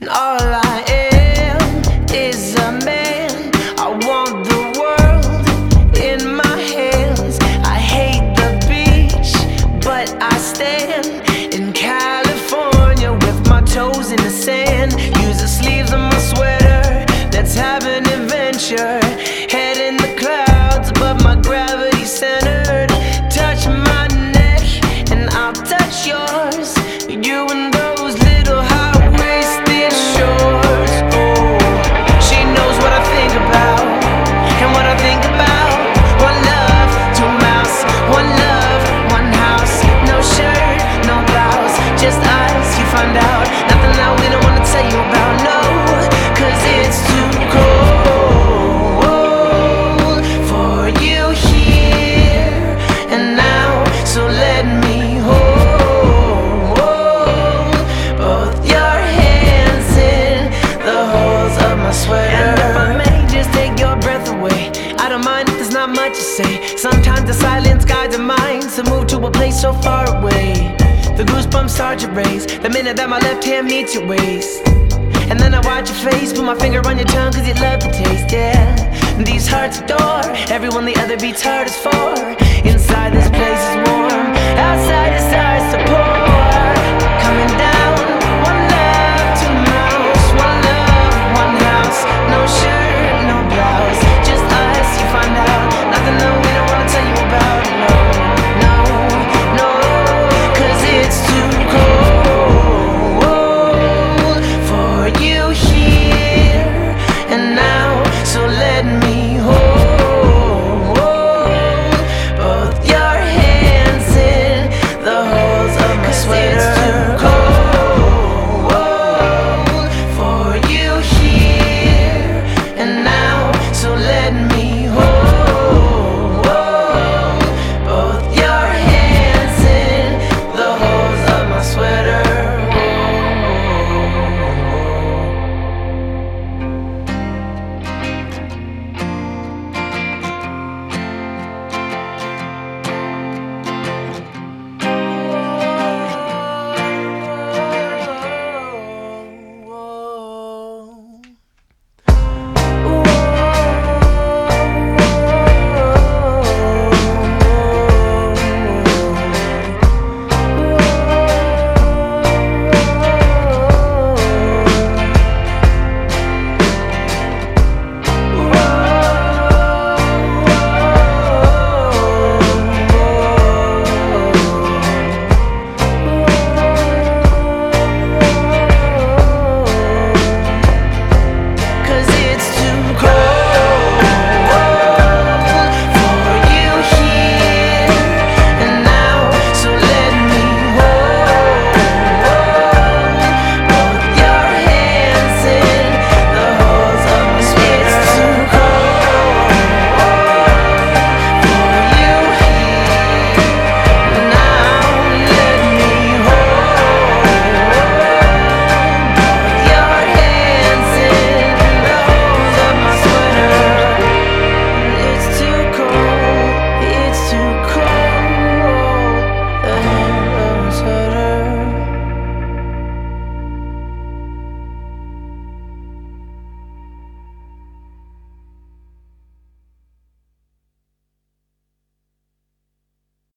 All I am is a man. I want the world in my hands. I hate the beach, but I stand in California with my toes in the sand. Use the sleeves of my sweater. Let's have an adventure. Head in the clouds, but my gravity's centered. Touch my neck, and I'll touch yours. You and those little high-waisted shorts. Oh, she knows what I think about, and what I think about. One love, two mouths. One love, one house. No shirt, no blouse, just us. You find out nothing that we don't wanna tell you about. No, 'cause it's too cold for you here and now. So let me hold both your hands in the holes of my sweater. And if I may just take your breath away, I don't mind if there's not much to say. Sometimes the silence guides our minds to move to a place so far away. The goosebumps start to raise the minute that my left hand meets your waist. And then I watch your face, put my finger on your tongue 'cause you love the taste, yeah. These hearts adore everyone the other beats hardest for.